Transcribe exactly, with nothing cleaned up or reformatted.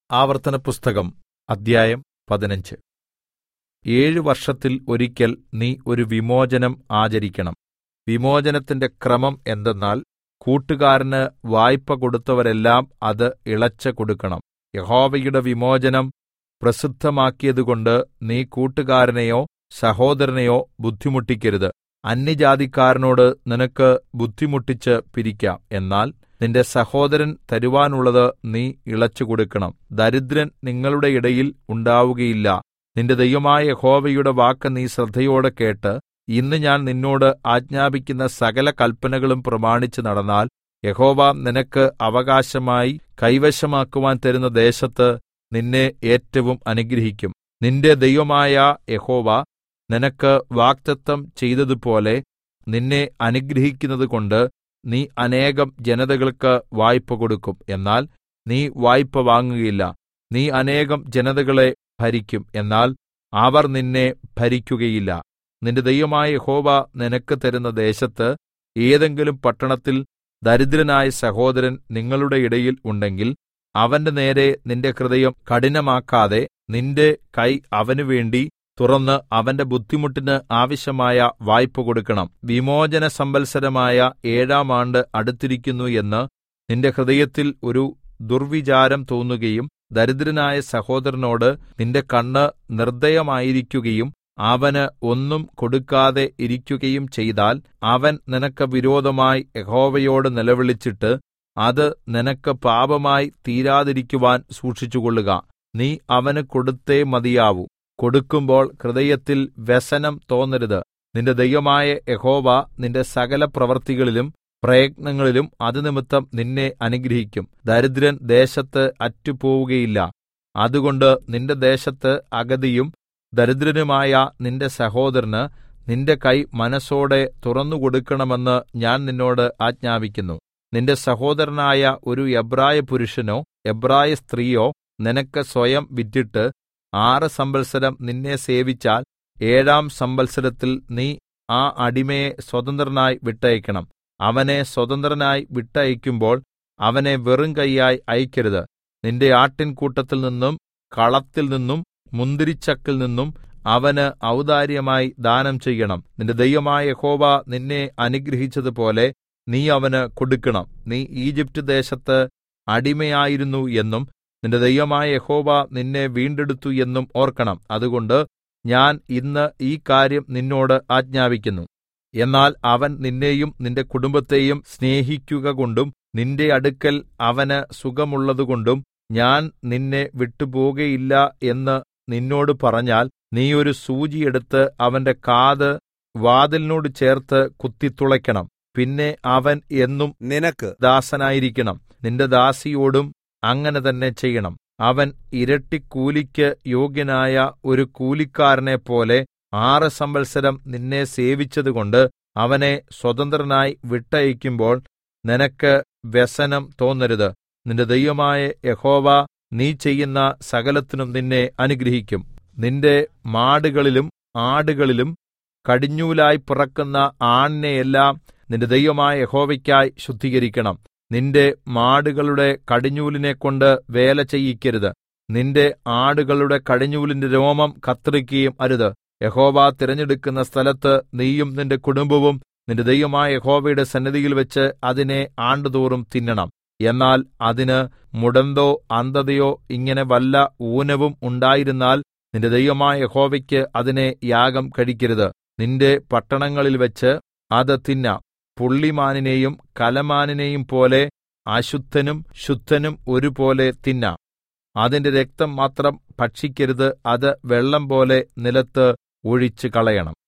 ആവർത്തനപുസ്തകം അദ്ധ്യായം പതിനഞ്ച്. ഏഴു വർഷത്തിൽ ഒരിക്കൽ നീ ഒരു വിമോചനം ആചരിക്കണം. വിമോചനത്തിന്റെ ക്രമം എന്തെന്നാൽ, കൂട്ടുകാരന് വായ്പ കൊടുത്തവരെല്ലാം അത് ഇളച്ച് കൊടുക്കണം. യഹോവയുടെ വിമോചനം പ്രസിദ്ധമാക്കിയതുകൊണ്ട് നീ കൂട്ടുകാരനെയോ സഹോദരനെയോ ബുദ്ധിമുട്ടിക്കരുത്. അന്യജാതിക്കാരനോട് നിനക്ക് ബുദ്ധിമുട്ടിച്ച് പിരിക്കാം, എന്നാൽ നിന്റെ സഹോദരൻ തരുവാനുള്ളത് നീ ഇളച്ചുകൊടുക്കണം. ദരിദ്രൻ നിങ്ങളുടെ ഇടയിൽ ഉണ്ടാവുകയില്ല. നിന്റെ ദൈവമായ യഹോവയുടെ വാക്ക് നീ ശ്രദ്ധയോടെ കേട്ട് ഇന്ന് ഞാൻ നിന്നോട് ആജ്ഞാപിക്കുന്ന സകല കല്പനകളും പ്രമാണിച്ച് നടന്നാൽ, യഹോവ നിനക്ക് അവകാശമായി കൈവശമാക്കുവാൻ തരുന്ന ദേശത്ത് നിന്നെ ഏറ്റവും അനുഗ്രഹിക്കും. നിന്റെ ദൈവമായ യഹോവ നിനക്ക് വാഗ്ദത്തം ചെയ്തതുപോലെ നിന്നെ അനുഗ്രഹിക്കുന്നതുകൊണ്ട് നീ അനേകം ജനതകൾക്ക് വായ്പ കൊടുക്കും. എന്നാൽ നീ വായ്പ വാങ്ങുകയില്ല. നീ അനേകം ജനതകളെ ഭരിക്കും, എന്നാൽ അവർ നിന്നെ ഭരിക്കുകയില്ല. നിന്റെ ദൈവമായ യഹോവ നിനക്ക് തരുന്ന ദേശത്ത് ഏതെങ്കിലും പട്ടണത്തിൽ ദരിദ്രനായ സഹോദരൻ നിങ്ങളുടെ ഇടയിൽ ഉണ്ടെങ്കിൽ, അവന്റെ നേരെ നിന്റെ ഹൃദയം കഠിനമാക്കാതെ നിന്റെ കൈ അവനുവേണ്ടി തുറന്ന് അവന്റെ ബുദ്ധിമുട്ടിന് ആവശ്യമായ വായ്പ കൊടുക്കണം. വിമോചന സംവത്സരമായ ഏഴാം ആണ്ട് അടുത്തിരിക്കുന്നു എന്ന് നിന്റെ ഹൃദയത്തിൽ ഒരു ദുർവിചാരം തോന്നുകയും ദരിദ്രനായ സഹോദരനോട് നിന്റെ കണ്ണ് നിർദ്ദയമായിരിക്കുകയും അവന് ഒന്നും കൊടുക്കാതെ ഇരിക്കുകയും ചെയ്താൽ, അവൻ നിനക്ക് വിരോധമായി യഹോവയോട് നിലവിളിച്ചിട്ട് അത് നിനക്ക് പാപമായി തീരാതിരിക്കുവാൻ സൂക്ഷിച്ചുകൊള്ളുക. നീ അവന് കൊടുത്തേ മതിയാവൂ. കൊടുക്കുമ്പോൾ ഹൃദയത്തിൽ വ്യസനം തോന്നരുത്. നിന്റെ ദൈവമായ യഹോവ നിന്റെ സകല പ്രവൃത്തികളിലും പ്രയത്നങ്ങളിലും അതുനിമിത്തം നിന്നെ അനുഗ്രഹിക്കും. ദരിദ്രൻ ദേശത്ത് അറ്റുപോവുകയില്ല. അതുകൊണ്ട് നിന്റെ ദേശത്ത് അഗതിയും ദരിദ്രനുമായ നിന്റെ സഹോദരന് നിന്റെ കൈ മനസ്സോടെ തുറന്നുകൊടുക്കണമെന്ന് ഞാൻ നിന്നോട് ആജ്ഞാപിക്കുന്നു. നിന്റെ സഹോദരനായ ഒരു എബ്രായ പുരുഷനോ എബ്രായ സ്ത്രീയോ നിനക്ക് സ്വയം വിറ്റിട്ട് ആറ് സംവത്സരം നിന്നെ സേവിച്ചാൽ, ഏഴാം സംവത്സരത്തിൽ നീ ആ അടിമയെ സ്വതന്ത്രനായി വിട്ടയക്കണം. അവനെ സ്വതന്ത്രനായി വിട്ടയക്കുമ്പോൾ അവനെ വെറും കൈയായി അയക്കരുത്. നിന്റെ ആട്ടിൻകൂട്ടത്തിൽ നിന്നും കളത്തിൽ നിന്നും മുന്തിരിച്ചക്കിൽ നിന്നും അവന് ഔദാര്യമായി ദാനം ചെയ്യണം. നിന്റെ ദൈവമായ യഹോവ നിന്നെ അനുഗ്രഹിച്ചതുപോലെ നീ അവന് കൊടുക്കണം. നീ ഈജിപ്റ്റ് ദേശത്ത് അടിമയായിരുന്നു എന്നും നിന്റെ ദൈവമായ യഹോവ നിന്നെ വീണ്ടെടുത്തു എന്നും ഓർക്കണം. അതുകൊണ്ട് ഞാൻ ഇന്ന് ഈ കാര്യം നിന്നോട് ആജ്ഞാപിക്കുന്നു. എന്നാൽ അവൻ നിന്നെയും നിന്റെ കുടുംബത്തെയും സ്നേഹിക്കുകകൊണ്ടും നിന്റെ അടുക്കൽ അവന് സുഖമുള്ളതുകൊണ്ടും ഞാൻ നിന്നെ വിട്ടുപോകയില്ല എന്ന് നിന്നോട് പറഞ്ഞാൽ, നീ ഒരു സൂചി എടുത്ത് അവന്റെ കാത് വാതിലിനോട് ചേർത്ത് കുത്തിത്തുളയ്ക്കണം. പിന്നെ അവൻ എന്നും നിനക്ക് ദാസനായിരിക്കണം. നിന്റെ ദാസിയോടും അങ്ങനെ തന്നെ ചെയ്യണം. അവൻ ഇരട്ടിക്കൂലിക്ക് യോഗ്യനായ ഒരു കൂലിക്കാരനെ പോലെ ആറ് സംവത്സരം നിന്നെ സേവിച്ചതുകൊണ്ട് അവനെ സ്വതന്ത്രനായി വിട്ടയക്കുമ്പോൾ നിനക്ക് വ്യസനം തോന്നരുത്. നിന്റെ ദൈവമായ യഹോവ നീ ചെയ്യുന്ന സകലത്തിനും നിന്നെ അനുഗ്രഹിക്കും. നിന്റെ മാടുകളിലും ആടുകളിലും കടിഞ്ഞൂലായി പിറക്കുന്ന ആണിനെയെല്ലാം നിന്റെ ദൈവമായ യഹോവയ്ക്കായി ശുദ്ധീകരിക്കണം. നിന്റെ മാടുകളുടെ കടിഞ്ഞൂലിനെക്കൊണ്ട് വേല ചെയ്യിക്കരുത്. നിന്റെ ആടുകളുടെ കടിഞ്ഞൂലിന്റെ രോമം കത്രിക്കുകയും അരുത്. യഹോവ തിരഞ്ഞെടുക്കുന്ന സ്ഥലത്ത് നീയും നിന്റെ കുടുംബവും നിന്റെ ദൈവമായ യഹോവയുടെ സന്നിധിയിൽ വെച്ച് അതിനെ ആണ്ടുതോറും തിന്നണം. എന്നാൽ അതിന് മുടന്തോ അന്ധതയോ ഇങ്ങനെ വല്ല ഊനവും ഉണ്ടായിരുന്നാൽ നിന്റെ ദൈവമായ യഹോവയ്ക്ക് അതിനെ യാഗം കഴിക്കരുത്. നിന്റെ പട്ടണങ്ങളിൽ വെച്ച് അത് തിന്നാം. പുള്ളിമാനിനെയും കലമാനിനെയും പോലെ അശുദ്ധനും ശുദ്ധനും ഒരുപോലെ തിന്നാം. അതിന്റെ രക്തം മാത്രം ഭക്ഷിക്കരുത്. അത് വെള്ളം പോലെ നിലത്ത് ഒഴിച്ചു കളയണം.